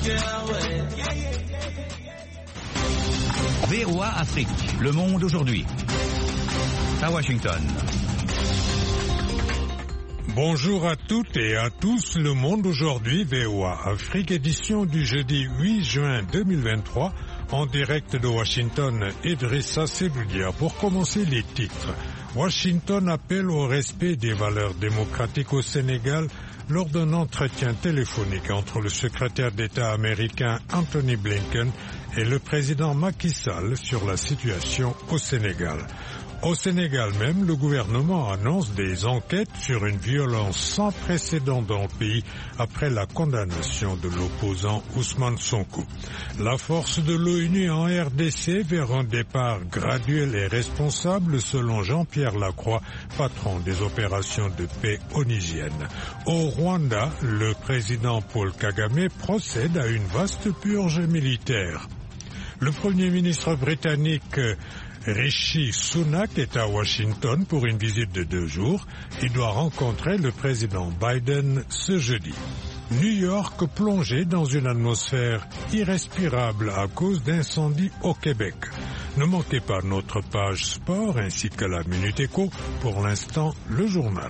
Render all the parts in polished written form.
VOA Afrique, le monde aujourd'hui. À Washington. Bonjour à toutes et à tous, le monde aujourd'hui, VOA Afrique, édition du jeudi 8 juin 2023, en direct de Washington, Idrissa Seboudia. Pour commencer les titres, Washington appelle au respect des valeurs démocratiques au Sénégal lors d'un entretien téléphonique entre le secrétaire d'État américain Anthony Blinken et le président Macky Sall sur la situation au Sénégal. Au Sénégal même, le gouvernement annonce des enquêtes sur une violence sans précédent dans le pays après la condamnation de l'opposant Ousmane Sonko. La force de l'ONU en RDC vers un départ graduel et responsable selon Jean-Pierre Lacroix, patron des opérations de paix onusiennes. Au Rwanda, le président Paul Kagame procède à une vaste purge militaire. Le Premier ministre britannique Rishi Sunak est à Washington pour une visite de 2 jours. Il doit rencontrer le président Biden ce jeudi. New York plongé dans une atmosphère irrespirable à cause d'incendies au Québec. Ne manquez pas notre page sport ainsi que la Minute Éco. Pour l'instant, le journal.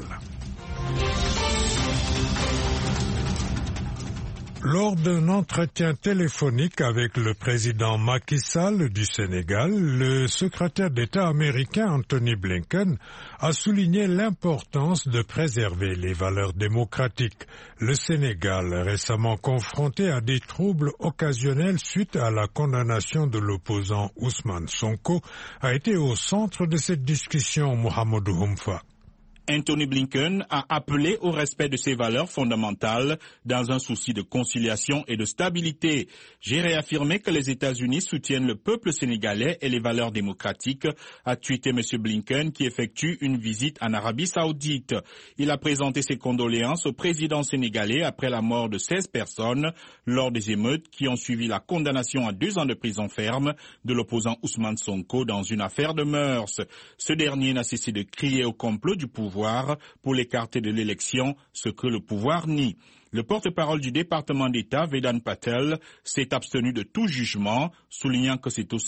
Lors d'un entretien téléphonique avec le président Macky Sall du Sénégal, le secrétaire d'État américain Anthony Blinken a souligné l'importance de préserver les valeurs démocratiques. Le Sénégal, récemment confronté à des troubles occasionnels suite à la condamnation de l'opposant Ousmane Sonko, a été au centre de cette discussion. Mohamedou Humfa. Anthony Blinken a appelé au respect de ses valeurs fondamentales dans un souci de conciliation et de stabilité. J'ai réaffirmé que les États-Unis soutiennent le peuple sénégalais et les valeurs démocratiques, a tweeté M. Blinken qui effectue une visite en Arabie Saoudite. Il a présenté ses condoléances au président sénégalais après la mort de 16 personnes lors des émeutes qui ont suivi la condamnation à 2 ans de prison ferme de l'opposant Ousmane Sonko dans une affaire de mœurs. Ce dernier n'a cessé de crier au complot du pouvoir pour l'écarter de l'élection, ce que le pouvoir nie. Le porte-parole du département d'État, Vedant Patel, s'est abstenu de tout jugement, soulignant que c'est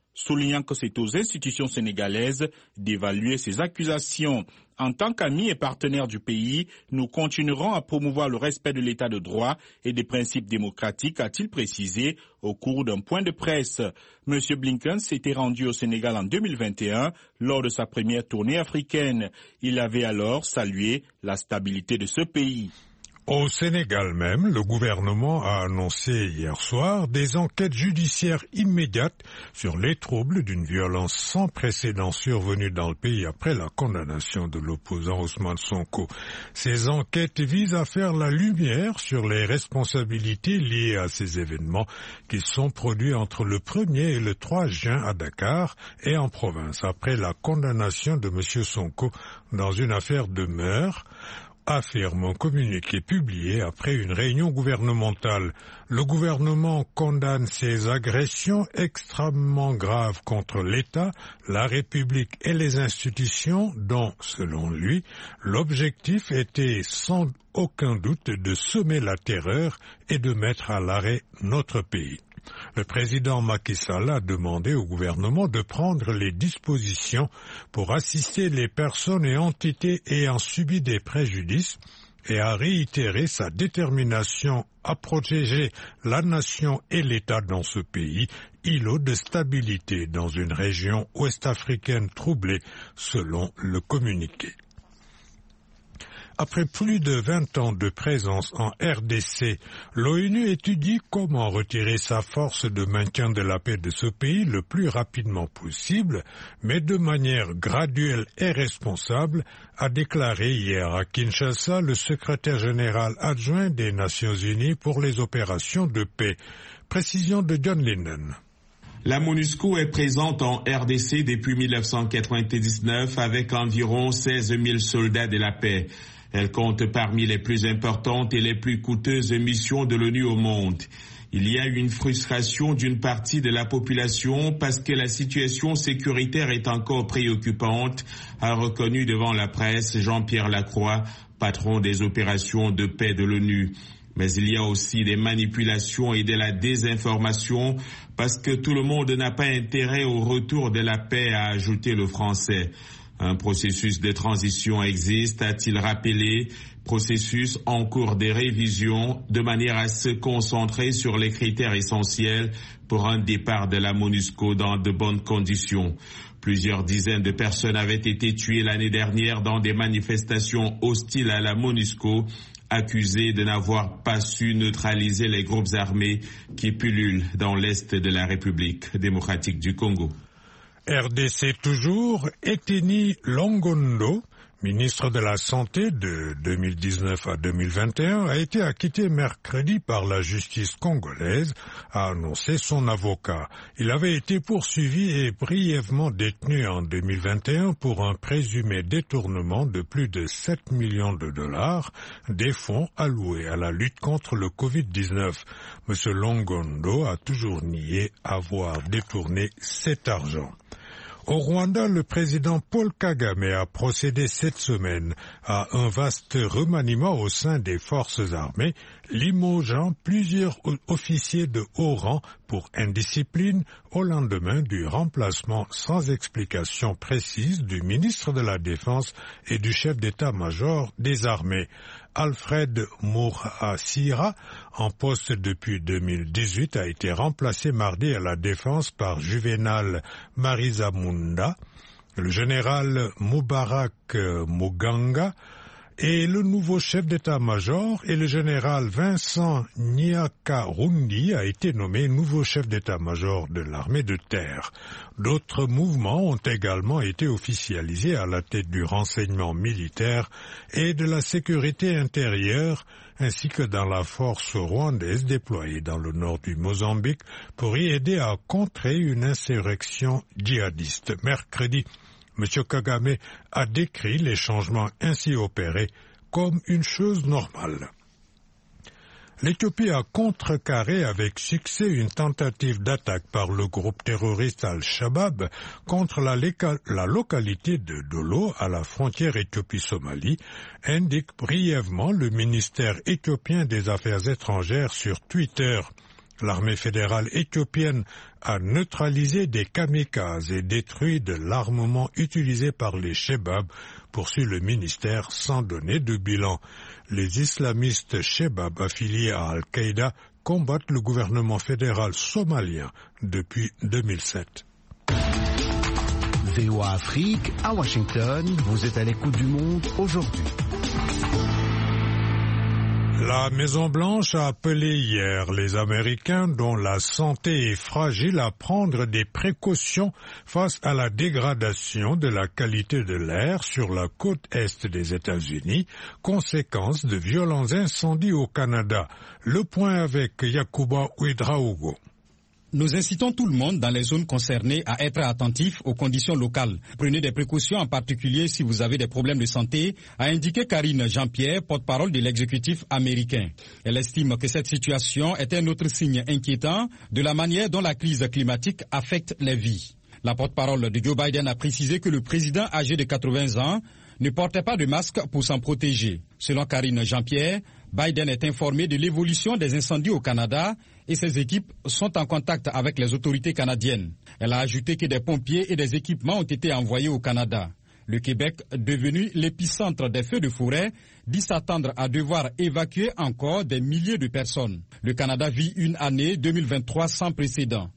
aux institutions sénégalaises d'évaluer ces accusations. En tant qu'amis et partenaires du pays, nous continuerons à promouvoir le respect de l'état de droit et des principes démocratiques, a-t-il précisé au cours d'un point de presse. M. Blinken s'était rendu au Sénégal en 2021 lors de sa première tournée africaine. Il avait alors salué la stabilité de ce pays. Au Sénégal même, le gouvernement a annoncé hier soir des enquêtes judiciaires immédiates sur les troubles d'une violence sans précédent survenue dans le pays après la condamnation de l'opposant Ousmane Sonko. Ces enquêtes visent à faire la lumière sur les responsabilités liées à ces événements qui sont produits entre le 1er et le 3 juin à Dakar et en province après la condamnation de M. Sonko dans une affaire de meurtre, affirme un communiqué publié après une réunion gouvernementale. Le gouvernement condamne ces agressions extrêmement graves contre l'État, la République et les institutions dont, selon lui, l'objectif était sans aucun doute de semer la terreur et de mettre à l'arrêt notre pays. Le président Macky Sall a demandé au gouvernement de prendre les dispositions pour assister les personnes et entités ayant subi des préjudices et a réitéré sa détermination à protéger la nation et l'État dans ce pays, îlot de stabilité dans une région ouest-africaine troublée, selon le communiqué. Après plus de 20 ans de présence en RDC, l'ONU étudie comment retirer sa force de maintien de la paix de ce pays le plus rapidement possible, mais de manière graduelle et responsable, a déclaré hier à Kinshasa le secrétaire général adjoint des Nations Unies pour les opérations de paix. Précision de John Lennon. La MONUSCO est présente en RDC depuis 1999 avec environ 16 000 soldats de la paix. Elle compte parmi les plus importantes et les plus coûteuses missions de l'ONU au monde. Il y a une frustration d'une partie de la population parce que la situation sécuritaire est encore préoccupante, a reconnu devant la presse Jean-Pierre Lacroix, patron des opérations de paix de l'ONU. Mais il y a aussi des manipulations et de la désinformation parce que tout le monde n'a pas intérêt au retour de la paix, a ajouté le Français. Un processus de transition existe, a-t-il rappelé, processus en cours de révision de manière à se concentrer sur les critères essentiels pour un départ de la MONUSCO dans de bonnes conditions. Plusieurs dizaines de personnes avaient été tuées l'année dernière dans des manifestations hostiles à la MONUSCO, accusées de n'avoir pas su neutraliser les groupes armés qui pullulent dans l'est de la République démocratique du Congo. RDC toujours, Eteni Longondo, ministre de la Santé de 2019 à 2021, a été acquitté mercredi par la justice congolaise, a annoncé son avocat. Il avait été poursuivi et brièvement détenu en 2021 pour un présumé détournement de plus de 7 millions de dollars des fonds alloués à la lutte contre le Covid-19. M. Longondo a toujours nié avoir détourné cet argent. Au Rwanda, le président Paul Kagame a procédé cette semaine à un vaste remaniement au sein des forces armées, limogeant plusieurs officiers de haut rang pour indiscipline au lendemain du remplacement sans explication précise du ministre de la Défense et du chef d'état-major des armées. Alfred Mourasira, en poste depuis 2018, a été remplacé mardi à la Défense par Juvenal Marizamunda, le général Mubarak Muganga et le nouveau chef d'état-major et le général Vincent Nyakarundi a été nommé nouveau chef d'état-major de l'armée de terre. D'autres mouvements ont également été officialisés à la tête du renseignement militaire et de la sécurité intérieure, ainsi que dans la force rwandaise déployée dans le nord du Mozambique pour y aider à contrer une insurrection djihadiste. Mercredi, M. Kagame a décrit les changements ainsi opérés comme une chose normale. L'Éthiopie a contrecarré avec succès une tentative d'attaque par le groupe terroriste Al-Shabaab contre la localité de Dolo à la frontière Éthiopie-Somalie, indique brièvement le ministère éthiopien des Affaires étrangères sur Twitter. L'armée fédérale éthiopienne a neutralisé des kamikazes et détruit de l'armement utilisé par les Shebab, poursuit le ministère sans donner de bilan. Les islamistes Shebab affiliés à Al-Qaïda combattent le gouvernement fédéral somalien depuis 2007. VOA Afrique, à Washington, vous êtes à l'écoute du monde aujourd'hui. La Maison-Blanche a appelé hier les Américains dont la santé est fragile à prendre des précautions face à la dégradation de la qualité de l'air sur la côte est des États-Unis, conséquence de violents incendies au Canada. Le point avec Yacouba Ouedraogo. Nous incitons tout le monde dans les zones concernées à être attentifs aux conditions locales. Prenez des précautions, en particulier si vous avez des problèmes de santé, a indiqué Karine Jean-Pierre, porte-parole de l'exécutif américain. Elle estime que cette situation est un autre signe inquiétant de la manière dont la crise climatique affecte les vies. La porte-parole de Joe Biden a précisé que le président âgé de 80 ans ne portait pas de masque pour s'en protéger. Selon Karine Jean-Pierre, Biden est informé de l'évolution des incendies au Canada et ses équipes sont en contact avec les autorités canadiennes. Elle a ajouté que des pompiers et des équipements ont été envoyés au Canada. Le Québec, devenu l'épicentre des feux de forêt, dit s'attendre à devoir évacuer encore des milliers de personnes. Le Canada vit une année 2023 sans précédent.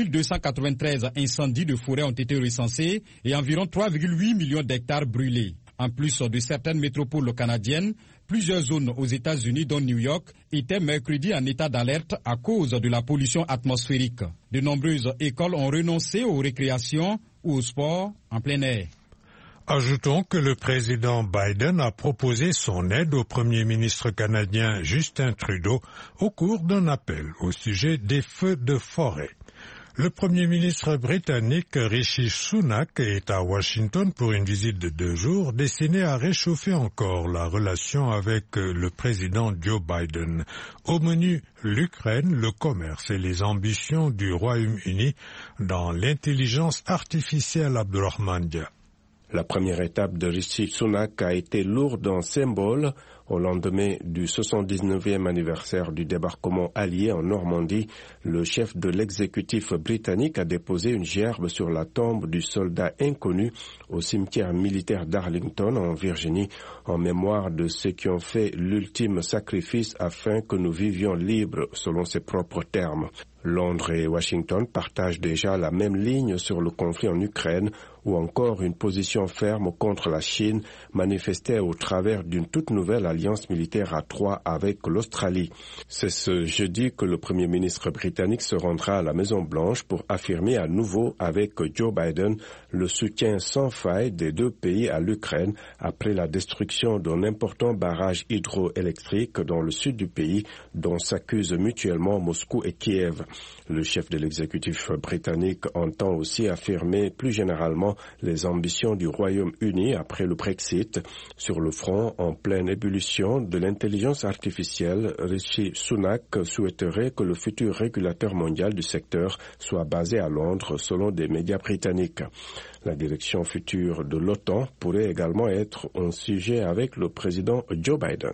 2293 incendies de forêt ont été recensés et environ 3,8 millions d'hectares brûlés. En plus de certaines métropoles canadiennes, plusieurs zones aux États-Unis, dont New York, étaient mercredi en état d'alerte à cause de la pollution atmosphérique. De nombreuses écoles ont renoncé aux récréations ou au sport en plein air. Ajoutons que le président Biden a proposé son aide au premier ministre canadien Justin Trudeau au cours d'un appel au sujet des feux de forêt. Le Premier ministre britannique Rishi Sunak est à Washington pour une visite de 2 jours destinée à réchauffer encore la relation avec le président Joe Biden. Au menu, l'Ukraine, le commerce et les ambitions du Royaume-Uni dans l'intelligence artificielle. Abdurrahman Dia. La première étape de Rishi Sunak a été lourde en symboles Au lendemain du 79e anniversaire du débarquement allié en Normandie, le chef de l'exécutif britannique a déposé une gerbe sur la tombe du soldat inconnu au cimetière militaire d'Arlington en Virginie, en mémoire de ceux qui ont fait l'ultime sacrifice afin que nous vivions libres, selon ses propres termes. Londres et Washington partagent déjà la même ligne sur le conflit en Ukraine, ou encore une position ferme contre la Chine, manifestée au travers d'une toute nouvelle alliance militaire à trois avec l'Australie. C'est ce jeudi que le Premier ministre britannique se rendra à la Maison-Blanche pour affirmer à nouveau avec Joe Biden le soutien sans faille des deux pays à l'Ukraine après la destruction d'un important barrage hydroélectrique dans le sud du pays dont s'accusent mutuellement Moscou et Kiev. Le chef de l'exécutif britannique entend aussi affirmer plus généralement les ambitions du Royaume-Uni après le Brexit. Sur le front en pleine ébullition de l'intelligence artificielle, Rishi Sunak souhaiterait que le futur régulateur mondial du secteur soit basé à Londres selon des médias britanniques. La direction future de l'OTAN pourrait également être un sujet avec le président Joe Biden.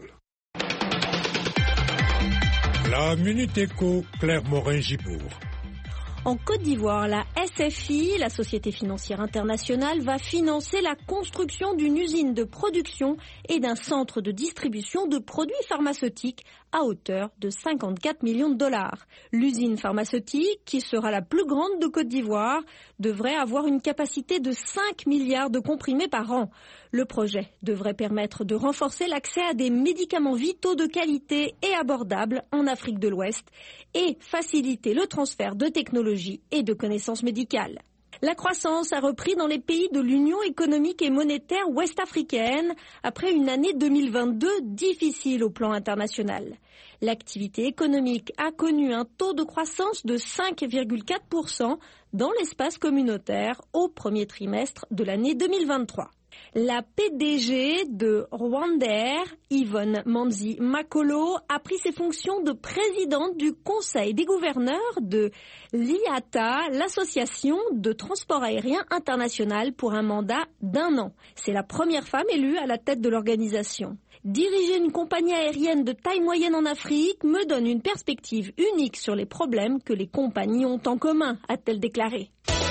La Minute Éco, Claire Morin-Gibourg. En Côte d'Ivoire, la SFI, la Société financière internationale, va financer la construction d'une usine de production et d'un centre de distribution de produits pharmaceutiques à hauteur de 54 millions de dollars. L'usine pharmaceutique, qui sera la plus grande de Côte d'Ivoire, devrait avoir une capacité de 5 milliards de comprimés par an. Le projet devrait permettre de renforcer l'accès à des médicaments vitaux de qualité et abordables en Afrique de l'Ouest et faciliter le transfert de technologies et de connaissances médicales. La croissance a repris dans les pays de l'Union économique et monétaire ouest-africaine après une année 2022 difficile au plan international. L'activité économique a connu un taux de croissance de 5,4% dans l'espace communautaire au premier trimestre de l'année 2023. La PDG de Rwandair, Yvonne Manzi Makolo, a pris ses fonctions de présidente du Conseil des gouverneurs de l'IATA, l'association de transport aérien international, pour un mandat d'1 an. C'est la première femme élue à la tête de l'organisation. Diriger une compagnie aérienne de taille moyenne en Afrique me donne une perspective unique sur les problèmes que les compagnies ont en commun, a-t-elle déclaré.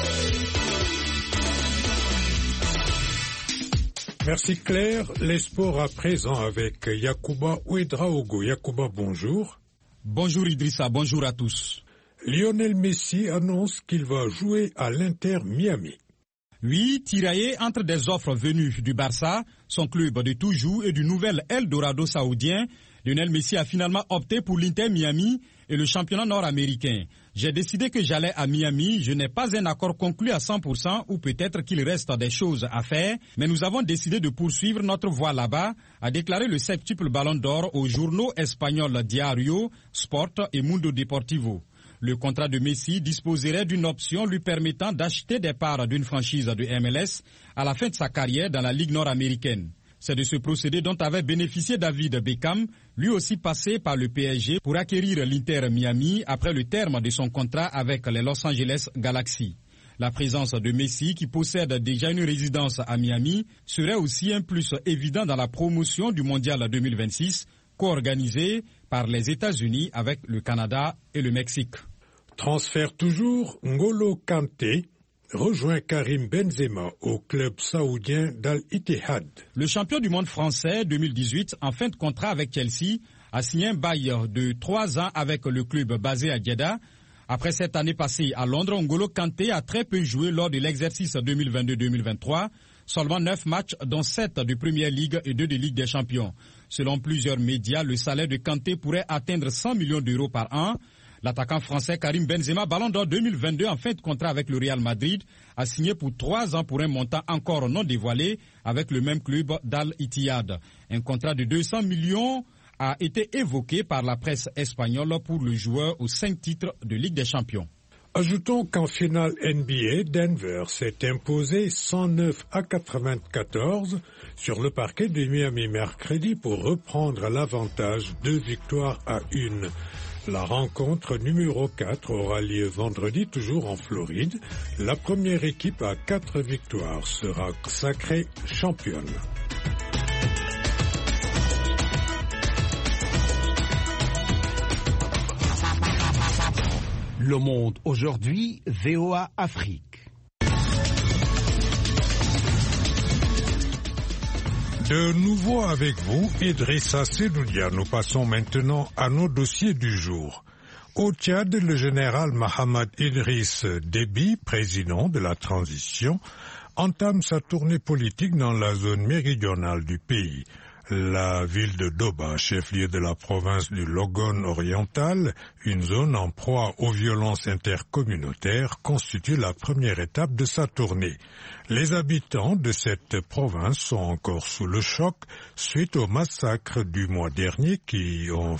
Merci Claire. Les sports à présent avec Yacouba Ouedraogo. Yacouba, bonjour. Bonjour Idrissa, bonjour à tous. Lionel Messi annonce qu'il va jouer à l'Inter Miami. Oui, tiraillé entre des offres venues du Barça, son club de toujours, et du nouvel Eldorado saoudien, Lionel Messi a finalement opté pour l'Inter Miami et le championnat nord-américain. J'ai décidé que j'allais à Miami. Je n'ai pas un accord conclu à 100% ou peut-être qu'il reste des choses à faire, mais nous avons décidé de poursuivre notre voie là-bas, a déclaré le septuple Ballon d'Or aux journaux espagnols Diario, Sport et Mundo Deportivo. Le contrat de Messi disposerait d'une option lui permettant d'acheter des parts d'une franchise de MLS à la fin de sa carrière dans la Ligue nord-américaine. C'est de ce procédé dont avait bénéficié David Beckham, lui aussi passé par le PSG pour acquérir l'Inter Miami après le terme de son contrat avec les Los Angeles Galaxy. La présence de Messi, qui possède déjà une résidence à Miami, serait aussi un plus évident dans la promotion du Mondial 2026, co-organisé par les États-Unis avec le Canada et le Mexique. Transfert toujours, N'Golo Kanté rejoint Karim Benzema au club saoudien d'Al-Ittihad. Le champion du monde français 2018, en fin de contrat avec Chelsea, a signé un bail de 3 ans avec le club basé à Jeddah. Après cette année passée à Londres, N'Golo Kanté a très peu joué lors de l'exercice 2022-2023, seulement 9 matchs dont 7 de Première Ligue et 2 de Ligue des Champions. Selon plusieurs médias, le salaire de Kanté pourrait atteindre 100 millions d'euros par an. L'attaquant français Karim Benzema, Ballon d'Or 2022 en fin de contrat avec le Real Madrid, a signé pour 3 ans pour un montant encore non dévoilé avec le même club d'Al-Ittihad. Un contrat de 200 millions a été évoqué par la presse espagnole pour le joueur aux 5 titres de Ligue des Champions. Ajoutons qu'en finale NBA, Denver s'est imposé 109-94 sur le parquet de Miami mercredi pour reprendre l'avantage 2 victoires à 1. La rencontre numéro 4 aura lieu vendredi, toujours en Floride. La première équipe à 4 victoires sera sacrée championne. Le Monde aujourd'hui, VOA Afrique. De nouveau avec vous, Idrissa Seloudia. Nous passons maintenant à nos dossiers du jour. Au Tchad, le général Mahamad Idriss Déby, président de la transition, entame sa tournée politique dans la zone méridionale du pays. La ville de Doba, chef-lieu de la province du Logone oriental, une zone en proie aux violences intercommunautaires, constitue la première étape de sa tournée. Les habitants de cette province sont encore sous le choc suite aux massacres du mois dernier qui ont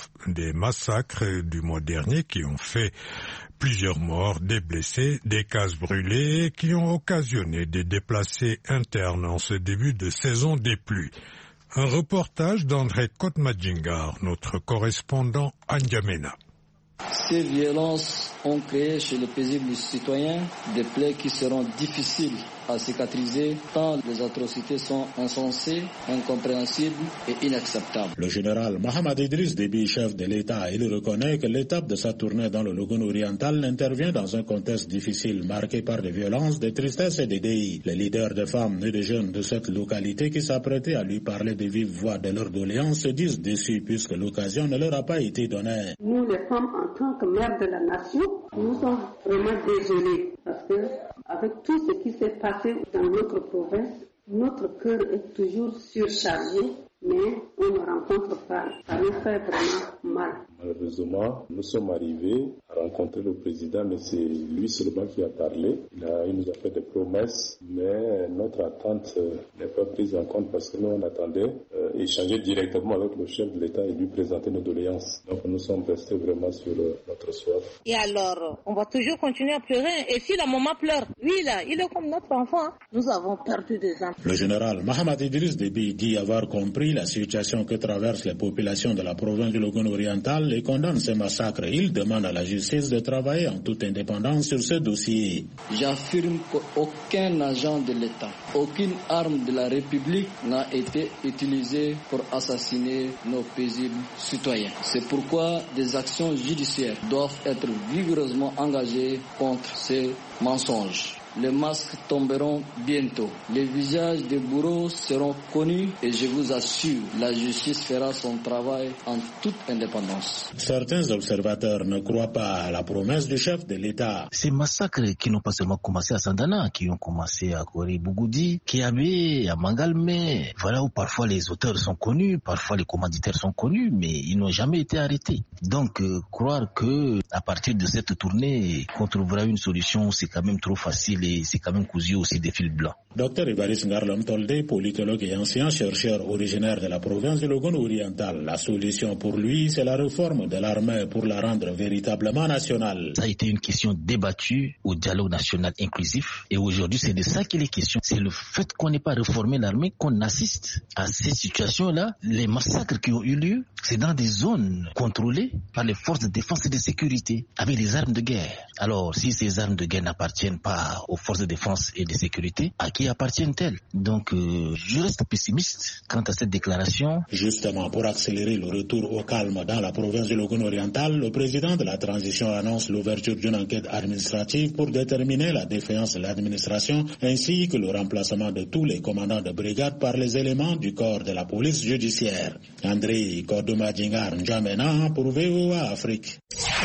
fait plusieurs morts, des blessés, des cases brûlées et qui ont occasionné des déplacés internes en ce début de saison des pluies. Un reportage d'André Kotmadjingar, notre correspondant à N'Djamena. Ces violences ont créé chez les paisibles citoyens des plaies qui seront difficiles à cicatriser tant les atrocités sont insensées, incompréhensibles et inacceptables. Le général Mahamad Idriss Déby, chef de l'État, il reconnaît que l'étape de sa tournée dans le Logone oriental intervient dans un contexte difficile marqué par des violences, des tristesses et des déis. Les leaders de femmes et de jeunes de cette localité qui s'apprêtaient à lui parler de vive voix de leurs doléances se disent déçus puisque l'occasion ne leur a pas été donnée. Nous, les femmes, en tant que mères de la nation, nous sommes vraiment désolés parce que avec tout ce qui s'est passé dans notre province, notre cœur est toujours surchargé, mais on ne rencontre pas. Ça nous fait vraiment mal. Malheureusement, nous sommes arrivés à rencontrer le président, mais c'est lui seulement qui a parlé. Il nous a fait des promesses, mais notre attente n'est pas prise en compte parce que nous, on attendait échanger directement avec le chef de l'État et lui présenter nos doléances. Donc nous sommes restés vraiment sur notre soif. Et alors, on va toujours continuer à pleurer. Et si la maman pleure, lui là, il est comme notre enfant. Nous avons perdu des enfants. Le général Mahamad Idriss Déby dit avoir compris la situation que traversent les populations de la province du Logone oriental et condamne ces massacres. Il demande à la justice de travailler en toute indépendance sur ce dossier. J'affirme qu'aucun agent de l'État, aucune arme de la République n'a été utilisée pour assassiner nos paisibles citoyens. C'est pourquoi des actions judiciaires doivent être vigoureusement engagées contre ces mensonges. Les masques tomberont bientôt. Les visages des bourreaux seront connus et je vous assure, la justice fera son travail en toute indépendance. Certains observateurs ne croient pas à la promesse du chef de l'État. Ces massacres qui n'ont pas seulement commencé à Sandana, qui ont commencé à Kori-Bougoudi, Kiabé, à Mangalmé, voilà où parfois les auteurs sont connus, parfois les commanditaires sont connus, mais ils n'ont jamais été arrêtés. Donc croire que à partir de cette tournée, qu'on trouvera une solution, c'est quand même trop facile. Et c'est quand même cousu aussi des fils blancs. Dr Évariste Ngarlam Tolde, politologue et ancien chercheur originaire de la province du Logone oriental. La solution pour lui, c'est la réforme de l'armée pour la rendre véritablement nationale. Ça a été une question débattue au dialogue national inclusif et aujourd'hui c'est de ça qu'il est question. C'est le fait qu'on n'ait pas réformé l'armée qu'on assiste à ces situations-là. Les massacres qui ont eu lieu, c'est dans des zones contrôlées par les forces de défense et de sécurité avec des armes de guerre. Alors si ces armes de guerre n'appartiennent pas aux forces de défense et de sécurité, à qui appartiennent-elles? Donc je reste pessimiste quant à cette déclaration. Justement, pour accélérer le retour au calme dans la province du Logone oriental, le président de la transition annonce l'ouverture d'une enquête administrative pour déterminer la défaillance de l'administration ainsi que le remplacement de tous les commandants de brigade par les éléments du corps de la police judiciaire. André Kodomadjingar N'Djamena pour VOA Afrique.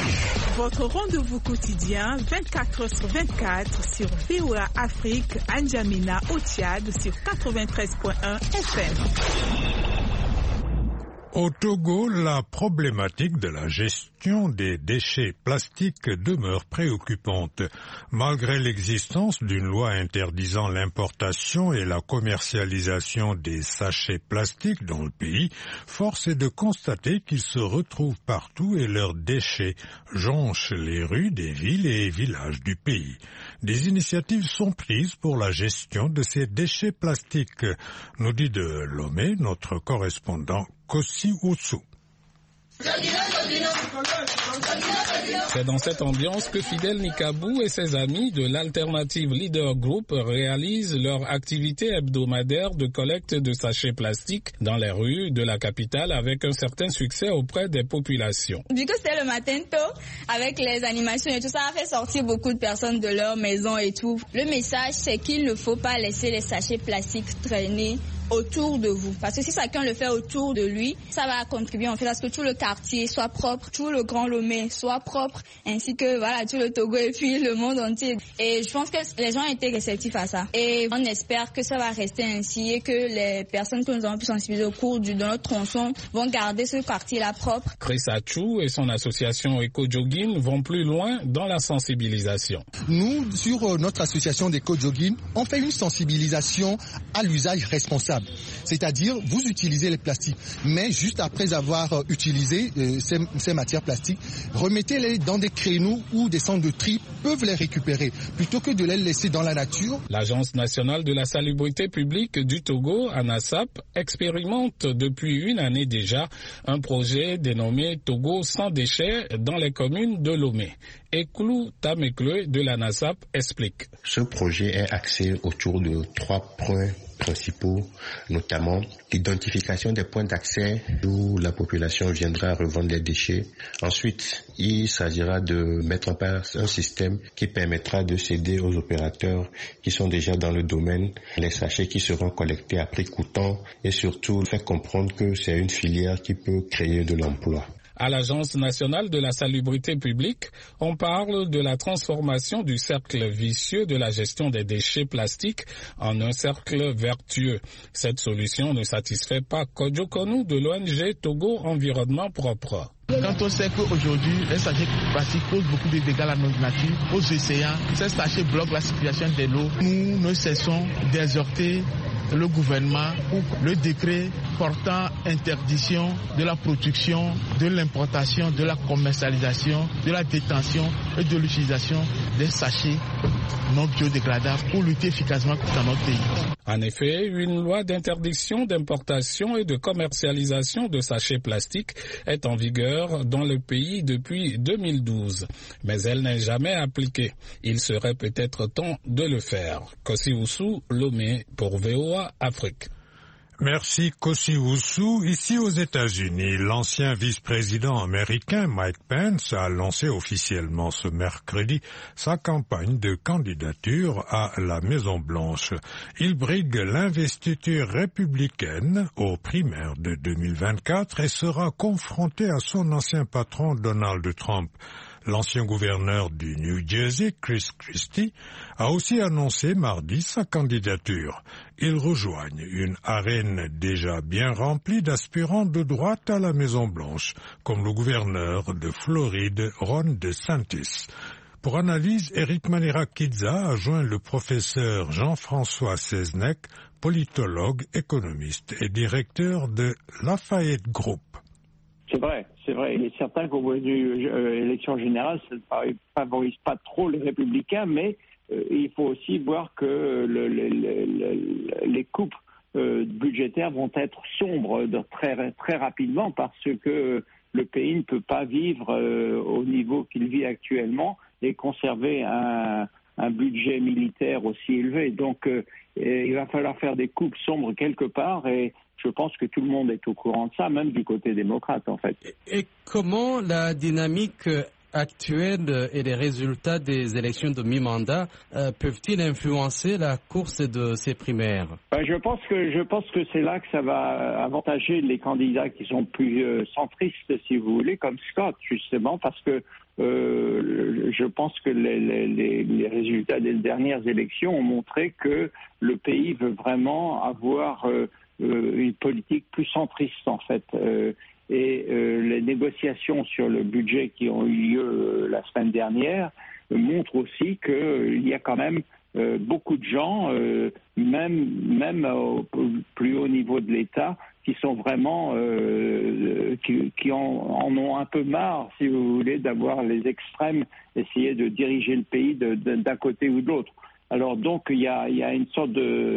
Votre rendez-vous quotidien 24h/24 sur VOA Afrique, à N'Djamena au Tchad sur 93.1 FM. Au Togo, la problématique de la gestion des déchets plastiques demeure préoccupante. Malgré l'existence d'une loi interdisant l'importation et la commercialisation des sachets plastiques dans le pays, force est de constater qu'ils se retrouvent partout et leurs déchets jonchent les rues des villes et villages du pays. Des initiatives sont prises pour la gestion de ces déchets plastiques, nous dit de Lomé notre correspondant Kossi Oussou. C'est dans cette ambiance que Fidel Nikabou et ses amis de l'Alternative Leader Group réalisent leur activité hebdomadaire de collecte de sachets plastiques dans les rues de la capitale avec un certain succès auprès des populations. Vu que c'était le matin tôt, avec les animations et tout ça, a fait sortir beaucoup de personnes de leur maison et tout. Le message, c'est qu'il ne faut pas laisser les sachets plastiques traîner autour de vous. Parce que si chacun le fait autour de lui, ça va contribuer en fait à ce que tout le quartier soit propre, tout le Grand Lomé soit propre, ainsi que voilà tout le Togo et puis le monde entier. Et je pense que les gens étaient réceptifs à ça. Et on espère que ça va rester ainsi et que les personnes que nous avons pu sensibiliser au cours de notre tronçon vont garder ce quartier-là propre. Chris Achou et son association Eco-Jogging vont plus loin dans la sensibilisation. Nous, sur notre association d'Eco-Jogging, on fait une sensibilisation à l'usage responsable. C'est-à-dire, vous utilisez les plastiques, mais juste après avoir utilisé ces matières plastiques, remettez-les dans des créneaux où des centres de tri peuvent les récupérer, plutôt que de les laisser dans la nature. L'Agence nationale de la salubrité publique du Togo, ANASAP, expérimente depuis une année déjà un projet dénommé Togo sans déchets dans les communes de Lomé. Eklou Tamekle de l'ANASAP explique. Ce projet est axé autour de 3 points principaux, notamment l'identification des points d'accès où la population viendra revendre les déchets. Ensuite, il s'agira de mettre en place un système qui permettra de céder aux opérateurs qui sont déjà dans le domaine les sachets qui seront collectés à prix coûtant et surtout faire comprendre que c'est une filière qui peut créer de l'emploi. À l'Agence nationale de la salubrité publique, on parle de la transformation du cercle vicieux de la gestion des déchets plastiques en un cercle vertueux. Cette solution ne satisfait pas Kodjo Konou de l'ONG Togo Environnement Propre. Quand on sait qu'aujourd'hui, les sachets plastiques causent beaucoup de dégâts à la nature, aux océans, ces sachets bloquent la circulation de l'eau, nous ne cessons d'exhorter le gouvernement ou le décret portant interdiction de la production, de l'importation, de la commercialisation, de la détention et de l'utilisation des sachets non biodégradables pour lutter efficacement dans notre pays. En effet, une loi d'interdiction d'importation et de commercialisation de sachets plastiques est en vigueur dans le pays depuis 2012, mais elle n'est jamais appliquée. Il serait peut-être temps de le faire. Kossi Oussou, Lomé pour VOA Afrique. Merci Kossi Oussou. Ici aux États-Unis, l'ancien vice-président américain Mike Pence a lancé officiellement ce mercredi sa campagne de candidature à la Maison-Blanche. Il brigue l'investiture républicaine aux primaires de 2024 et sera confronté à son ancien patron Donald Trump. L'ancien gouverneur du New Jersey, Chris Christie, a aussi annoncé mardi sa candidature. Ils rejoignent une arène déjà bien remplie d'aspirants de droite à la Maison-Blanche, comme le gouverneur de Floride, Ron DeSantis. Pour analyse, Eric Manira-Kidza a joint le professeur Jean-François Seznec, politologue, économiste et directeur de Lafayette Group. C'est vrai. Il est certain qu'au point de vue élection générale, ça ne favorise pas trop les républicains, mais il faut aussi voir que les coupes budgétaires vont être sombres très rapidement parce que le pays ne peut pas vivre au niveau qu'il vit actuellement et conserver un budget militaire aussi élevé. Donc il va falloir faire des coupes sombres quelque part et je pense que tout le monde est au courant de ça, même du côté démocrate, en fait. Et comment la dynamique actuelle et les résultats des élections de mi-mandat peuvent-ils influencer la course de ces primaires? Je pense que c'est là que ça va avantager les candidats qui sont plus centristes, si vous voulez, comme Scott, justement, parce que je pense que les résultats des dernières élections ont montré que le pays veut vraiment avoir une politique plus centriste en fait. Et les négociations sur le budget qui ont eu lieu la semaine dernière montrent aussi qu'il y a quand même beaucoup de gens, même au plus haut niveau de l'État, qui sont vraiment, qui en ont un peu marre, si vous voulez, d'avoir les extrêmes essayer de diriger le pays d'un côté ou de l'autre. Alors donc il y a une sorte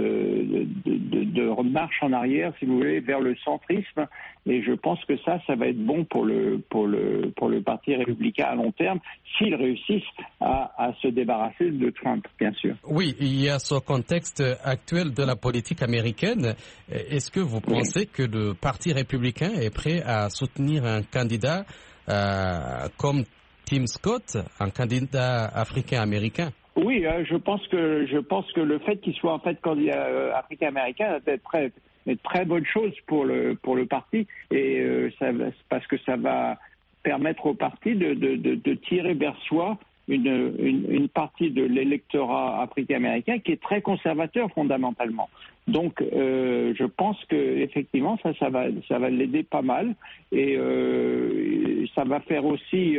de marche en arrière, si vous voulez, vers le centrisme, et je pense que ça va être bon pour le Parti républicain à long terme, s'ils réussissent à se débarrasser de Trump, bien sûr. Oui, il y a ce contexte actuel de la politique américaine. Est-ce que vous pensez que le Parti républicain est prêt à soutenir un candidat comme Tim Scott, un candidat africain-américain? Oui, je pense que le fait qu'il soit en fait candidat africain-américain va être une très bonne chose pour le parti, et parce que ça va permettre au parti de tirer vers soi une partie de l'électorat africain-américain qui est très conservateur fondamentalement. Donc, je pense que effectivement ça va l'aider pas mal, et ça va faire aussi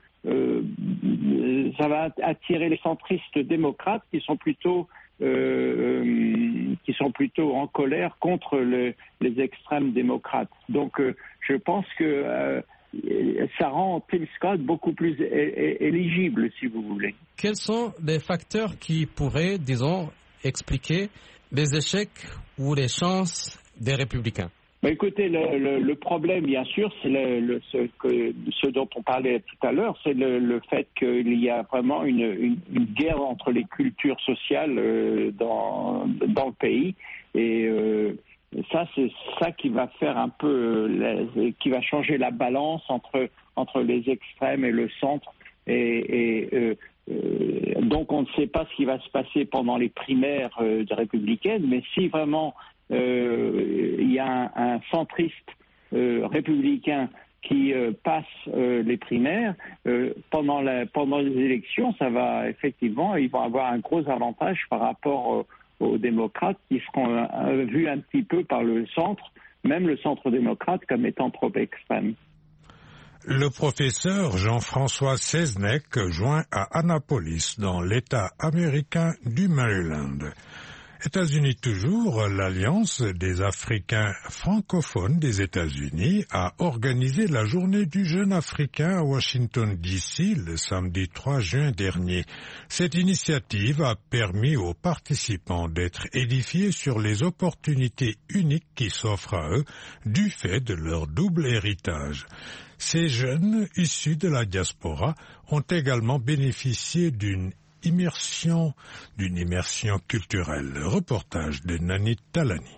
ça va attirer les centristes démocrates qui sont plutôt en colère contre les extrêmes démocrates. Donc, je pense que ça rend Tim Scott beaucoup plus éligible, si vous voulez. Quels sont les facteurs qui pourraient, disons, expliquer les échecs ou les chances des républicains? Écoutez, le problème, bien sûr, c'est ce dont on parlait tout à l'heure, c'est le fait qu'il y a vraiment une guerre entre les cultures sociales dans le pays, et ça, c'est ça qui va faire un peu, qui va changer la balance entre les extrêmes et le centre, et donc on ne sait pas ce qui va se passer pendant les primaires républicaines, mais si vraiment il y a un centriste républicain qui passe les primaires pendant les élections, ça va effectivement, ils vont avoir un gros avantage par rapport aux démocrates qui seront vus un petit peu par le centre, même le centre démocrate, comme étant trop extrême. Le professeur Jean-François Seznec joint à Annapolis, dans l'État américain du Maryland. États-Unis toujours, l'Alliance des Africains francophones des États-Unis a organisé la journée du jeune Africain à Washington DC le samedi 3 juin dernier. Cette initiative a permis aux participants d'être édifiés sur les opportunités uniques qui s'offrent à eux du fait de leur double héritage. Ces jeunes issus de la diaspora ont également bénéficié d'une immersion culturelle. Reportage de Nani Talani.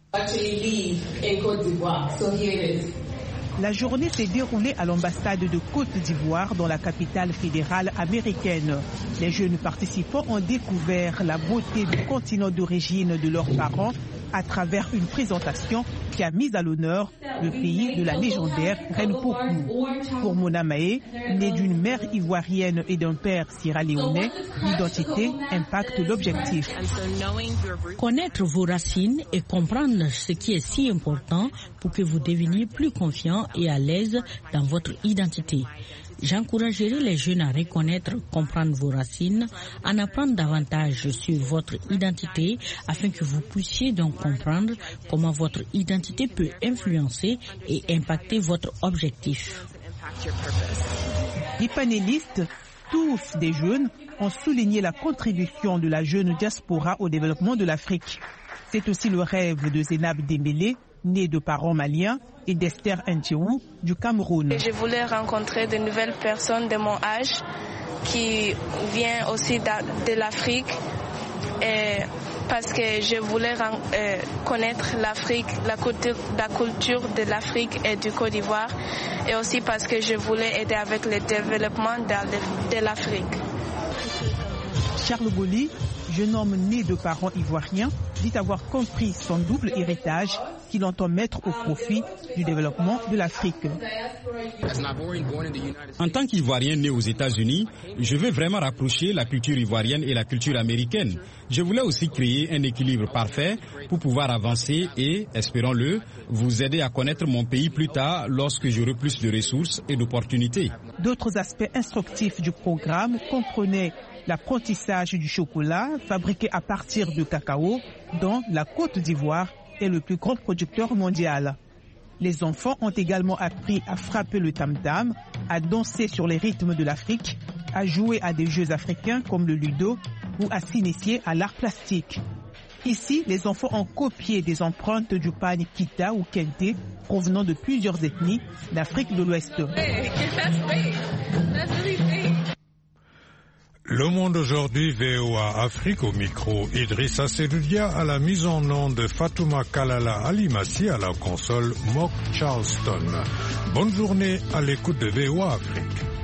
La journée s'est déroulée à l'ambassade de Côte d'Ivoire dans la capitale fédérale américaine. Les jeunes participants ont découvert la beauté du continent d'origine de leurs parents à travers une présentation qui a mis à l'honneur le pays de la légendaire Reine Pokou. Pour Mona Maé, née d'une mère ivoirienne et d'un père sierra-léonais, l'identité impacte l'objectif. Connaître vos racines et comprendre ce qui est si important pour que vous deveniez plus confiant et à l'aise dans votre identité. J'encouragerai les jeunes à reconnaître, comprendre vos racines, en apprendre davantage sur votre identité afin que vous puissiez donc comprendre comment votre identité peut influencer et impacter votre objectif. Les panélistes, tous des jeunes, ont souligné la contribution de la jeune diaspora au développement de l'Afrique. C'est aussi le rêve de Zénab Dembélé, née de parents maliens, et d'Esther Nthiou du Cameroun. Je voulais rencontrer de nouvelles personnes de mon âge qui viennent aussi de l'Afrique, parce que je voulais connaître l'Afrique, la culture de l'Afrique et du Côte d'Ivoire, et aussi parce que je voulais aider avec le développement de l'Afrique. Charles Goli, jeune homme né de parents ivoiriens, dit avoir compris son double héritage qu'il entend mettre au profit du développement de l'Afrique. En tant qu'Ivoirien né aux États-Unis, je veux vraiment rapprocher la culture ivoirienne et la culture américaine. Je voulais aussi créer un équilibre parfait pour pouvoir avancer et, espérons-le, vous aider à connaître mon pays plus tard lorsque j'aurai plus de ressources et d'opportunités. D'autres aspects instructifs du programme comprenaient l'apprentissage du chocolat fabriqué à partir de cacao, dont la Côte d'Ivoire est le plus grand producteur mondial. Les enfants ont également appris à frapper le tam-tam, à danser sur les rythmes de l'Afrique, à jouer à des jeux africains comme le ludo ou à s'initier à l'art plastique. Ici, les enfants ont copié des empreintes du pagne Kita ou Kente provenant de plusieurs ethnies d'Afrique de l'Ouest. Le Monde aujourd'hui, VOA Afrique au micro, Idrissa Seloudia à la mise en onde, Fatouma Kalala Alimassi à la console, Mock Charleston. Bonne journée à l'écoute de VOA Afrique.